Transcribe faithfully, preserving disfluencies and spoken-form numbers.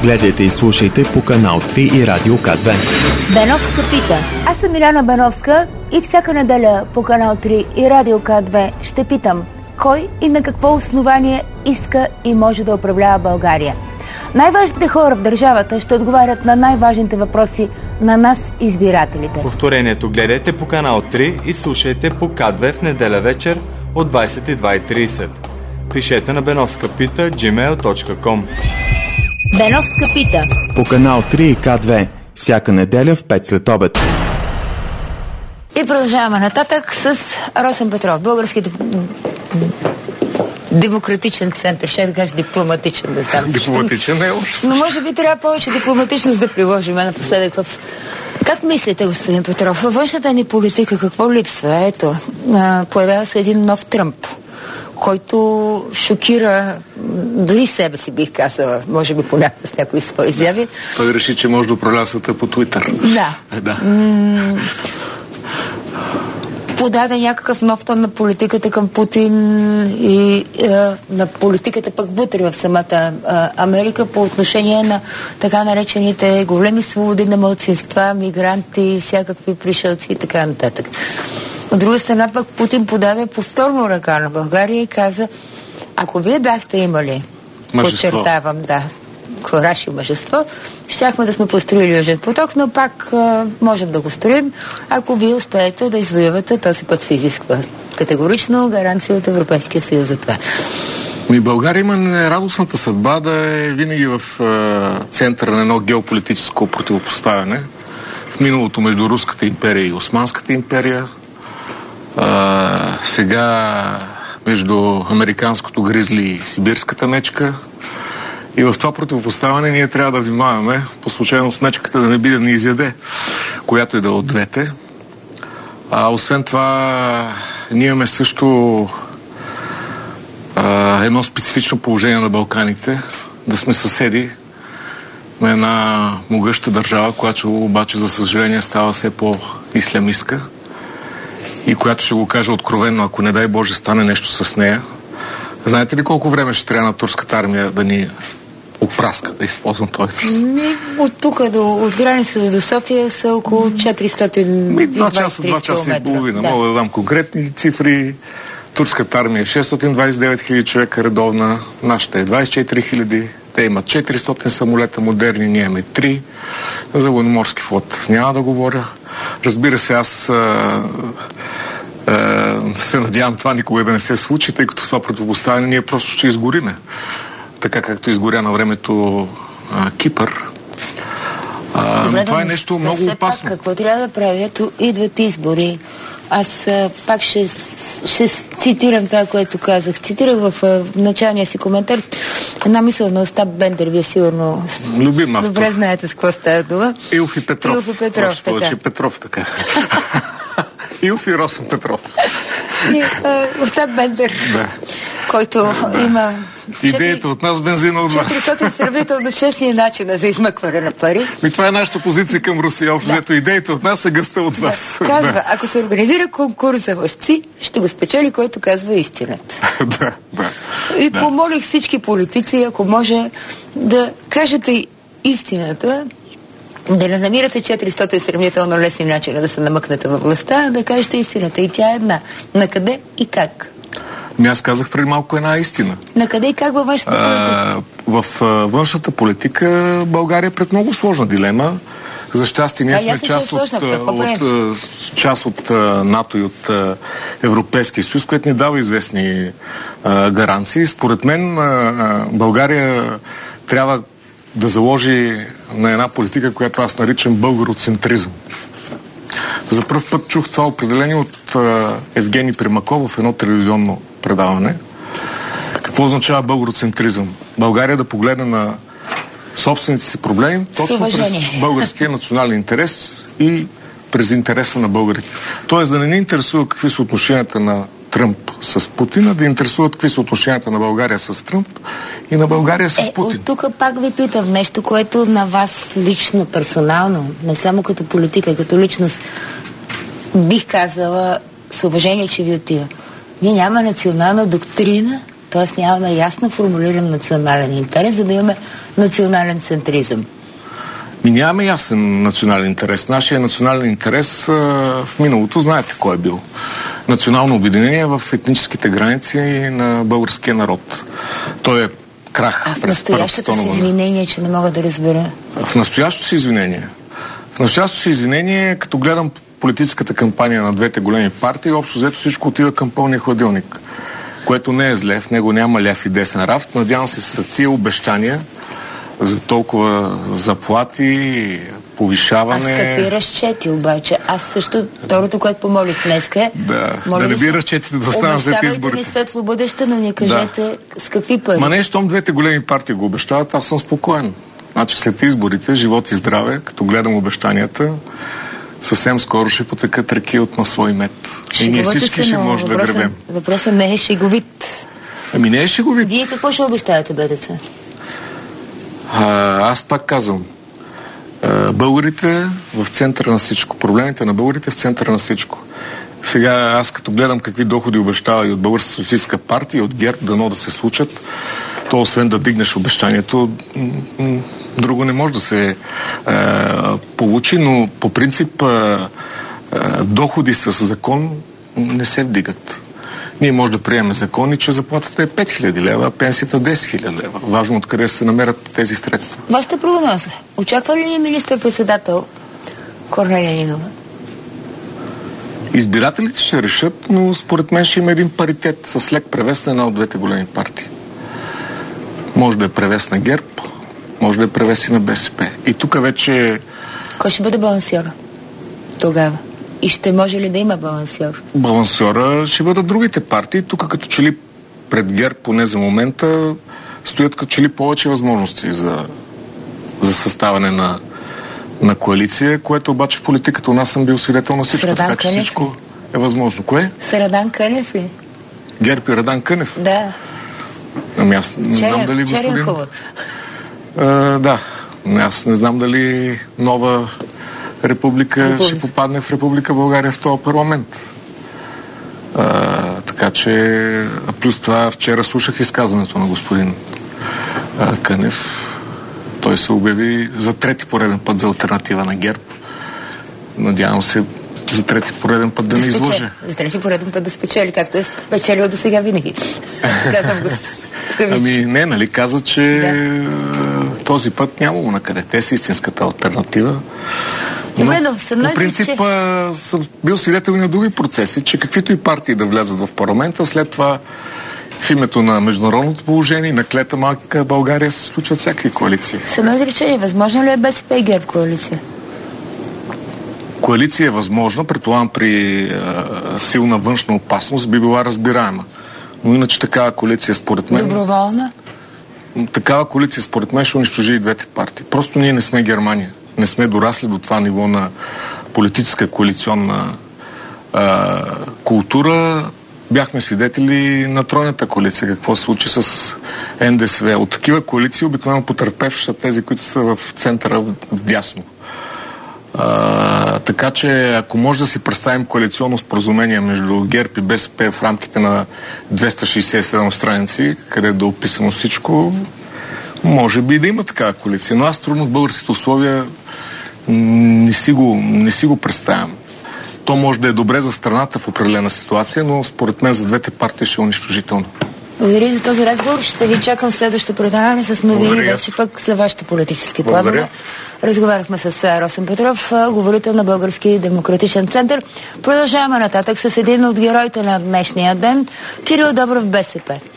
Гледайте и слушайте по канал три и Радио К две. Беновска пита. Аз съм Миляна Беновска и всяка неделя по канал три и Радио К две ще питам кой и на какво основание иска и може да управлява България. Най-важните хора в държавата ще отговарят на най-важните въпроси на нас, избирателите. Повторението гледайте по канал три и слушайте по К две в неделя вечер от двадесет и две и тридесет. Пишете на беновска пита джи мейл точка ком. Беновска пита. По канал три и К две всяка неделя в пет след обед. И продължаваме нататък с Росен Петров, българските демократичен център. Ще да кажа дипломатичен, да знам. Дипломатичен е уж. Но може би трябва повече дипломатичност да приложим напоследък в... Как мислите, господин Петров, във външната ни политика какво липсва? Ето, появява се един нов Тръмп, който шокира дори себе си, бих казала, може би понякога с някои свои изяви. Той реши, че може да управлява света по Твитър. Да. Е, да. М- подаде някакъв нов тон на политиката към Путин и е, на политиката пък вътре в самата е, Америка по отношение на така наречените големи свободи на малцинства, мигранти, всякакви пришелци и така нататък. От друга страна пък Путин подаде повторно ръка на България и каза, ако вие бяхте имали, мъжество. Подчертавам, да, кораж и мъжество, щяхме да сме построили Южен поток, но пак а, можем да го строим, ако вие успеете да извоювате, този път се изисква категорично гаранция от Европейския съюз за това. Ми България има нерадостната съдба да е винаги в е, центъра на едно геополитическо противопоставяне. В миналото между Руската империя и Османската империя, а, сега между американското гризли и сибирската мечка. И в това противопоставяне ние трябва да внимаваме по случайност мечката да не би да ни изяде, която и да от двете. А освен това, ние имаме също а, едно специфично положение на Балканите, да сме съседи на една могъща държава, която обаче за съжаление става все по-ислямистка и която ще го кажа откровенно, ако не дай Боже стане нещо с нея. Знаете ли колко време ще трябва на турската армия да ни опраска, да използвам този израз? От тук до, от границата до София са около четиристотин и двадесет часа, два часа и половина. Да. Мога да дам конкретни цифри. Турската армия е шестстотин двадесет и девет хиляди човека редовна, нашата е двадесет и четири хиляди. Те имат четиристотин самолета модерни, ние имаме три. За военноморски флот няма да говоря. Разбира се, аз а, а, се надявам това никога да не се случи, тъй като това противопоставяне ние просто ще изгориме. Така както изгоря на времето а, Кипър. А, Добре, това да, е нещо много все опасно. Пак, какво трябва да правя? Ето идват избори. Аз а, пак ще, ще цитирам това, което казах. Цитирах в а, началния си коментар една мисъл на Остап Бендер. Вие сигурно Любим автор. добре знаете с какво става дума. Илф и Петров. Илф и Петров, така. Повече Петров, така. Илф и Росен Петров. И, а, Остап Бендер, Да. който има... Идеята от нас, бензина от вас. четиристотин сравнително честни начина за измъкване на пари. И това е нашата позиция към Русия. Общо Да. идеята от нас е гъста от вас. Да. Казва, ако се организира конкурс за лъжци, ще го спечели, който казва истината. да, да. И да. помолих всички политици, ако може да кажете истината, да не намирате четиристотин сравнително лесни начина да се намъкнете във властта, да кажете истината. И тя е една. На къде и как? Ми аз казах преди малко една истина. На къде и как във вашата политика? А, в а, външната политика България е пред много сложна дилема. За щастие ние А, сме ясно, част че е сложна. от, Какво от, правим? от, част от а, НАТО и от а, Европейския съюз, което ни дава известни а, гаранции. Според мен а, а, България трябва да заложи на една политика, която аз наричам българоцентризъм. За първ път чух това определение от а, Евгений Примаков в едно телевизионно предаване. Какво означава българоцентризъм? България да погледне на собствените си проблеми точно през българския национален интерес и през интереса на българите. Тоест да не ни интересува какви са отношенията на Тръмп с Путин, а да интересуват какви са отношенията на България с Тръмп и на България с е, Путин. От тук пак ви питам нещо, което на вас лично, персонално, не само като политика, като личност, бих казала с уважение, че ви отива. Ние няма национална доктрина т.е. нямаме ясно формулиран национален интерес, за да имаме национален центризъм. Ми нямаме ясен национален интерес. Нашия национален интерес а, в миналото, знаете кой е бил. Национално обединение в етническите граници на българския народ. Той е крах. А в настоящото си извинение, че не мога да разбера. В настоящото си извинение. В настоящото си извинение, като гледам политическата кампания на двете големи партии, общо взето всичко отива към пълния хладилник. Което не е зле, в него няма ляв и десен рафт. Надявам се с тия обещания за толкова заплати, повишаване... А с какви разчети обаче? Аз също, второто, което помолих днеска е... Да, да не би разчетите да останат след изборите. Обещавайте ни светло бъдеще, но ни кажете да. С какви пари. Ма не, щом двете големи партии го обещават, аз съм спокоен. Значи след изборите, живот и здраве, като гледам обещанията, съвсем скоро ще потекат реки от масло и мед. И ние всички ще може да гребем. Въпросът не е шеговит. Ами не е шеговит. Вие какво ще обещавате, БДЦ? А, аз пак казвам. А, българите в центъра на всичко. Проблемите на българите в центъра на всичко. Сега аз като гледам какви доходи обещава и от Българската социалистическа партия, и от ГЕРБ, дано да се случат, то освен да дигнеш обещанието, друго не може да се а, получи, но по принцип а, а, доходи с закон не се вдигат. Ние може да приемем закони, че заплатата е пет хиляди лева, а пенсията десет хиляди лева. Важно откъде се намерят тези средства. Вашата прогноза. Очаква ли министър-председател Корнелия Нинова? Избирателите ще решат, но според мен ще има един паритет с лек превес на една от двете големи партии. Може да е превес на ГЕРБ, може да е превес и на БСП. И тук вече... Кой ще бъде балансьора тогава? И ще може ли да има балансьор? Балансьора ще бъдат другите партии. Тук като че ли пред ГЕРБ, поне за момента, стоят като че ли повече възможности за, за съставане на, на коалиция, което обаче в политиката у нас съм бил свидетел на всичко. Радан така че Кънев всичко е възможно. Кое? С Радан Кънев ли? ГЕРБ и Радан Кънев? Да. Ами аз не Черен, знам дали господин... Черенхова. А, да. Аз не знам дали нова република, република ще попадне в Република България в този парламент. А, така че... Плюс това вчера слушах изказването на господин а, Кънев. Той се обяви за трети пореден път за алтернатива на ГЕРБ. Надявам се за трети пореден път да, да не излъже. За трети пореден път да спечели, както е спечелил до сега винаги. Казвам го с Ами не, нали каза, че да. Този път нямало на къде. Те са истинската алтернатива. Добре, но съм по принцип че... съм бил свидетел и на други процеси, че каквито и партии да влязат в парламента, след това в името на международното положение и на клета малка България се случват всякакви коалиции. Само изречение, възможно ли е БСП и ГЕРБ коалиция? Коалиция е възможна, предполагам при а, силна външна опасност би била разбираема. Но иначе такава коалиция според мен... Доброволна? Такава коалиция според мен ще унищожи и двете партии. Просто ние не сме Германия. Не сме дорасли до това ниво на политическа коалиционна а, култура. Бяхме свидетели на тройната коалиция. Какво се случи с Н Д С В. От такива коалиции обикновено потърпевши са тези, които са в центъра в дясно. А, така че ако може да си представим коалиционно споразумение между ГЕРБ и БСП в рамките на двеста шейсет и седем страници, където да е описано всичко, може би да има такава коалиция. Но аз трудно в българските условия не си го, не си го представям. То може да е добре за страната в определена ситуация, но според мен за двете партии ще е унищожително. Благодаря за този разговор. Ще ви чакам в следващото предаване с новини вече пък за вашите политически планове. Разговаряхме с Росен Петров, говорител на Български демократичен център. Продължаваме нататък с един от героите на днешния ден, Кирил Добрев, БСП.